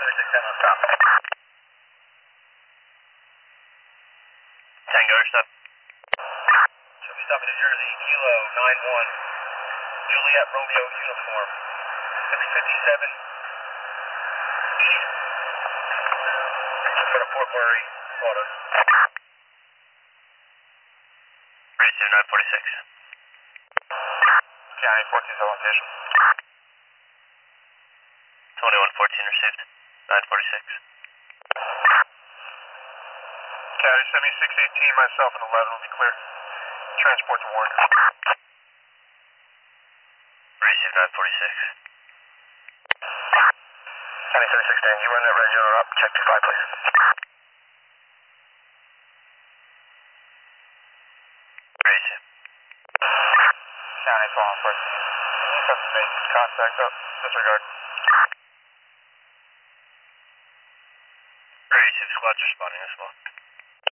7610 on stop. Tango, stop. Should be stopping New Jersey, Kilo 91, Juliet Romeo uniform, 657, for the Fort Worth, Florida. Ready to 946. County 14 on location. 2114 received, 946. County 7618, myself and 11 will be clear. Transport to Warren. Received 946. County 7610, you run that radio up, check 25 please. Received. County 1214, custom maintenance contact up, disregard. Received, squad's responding as well.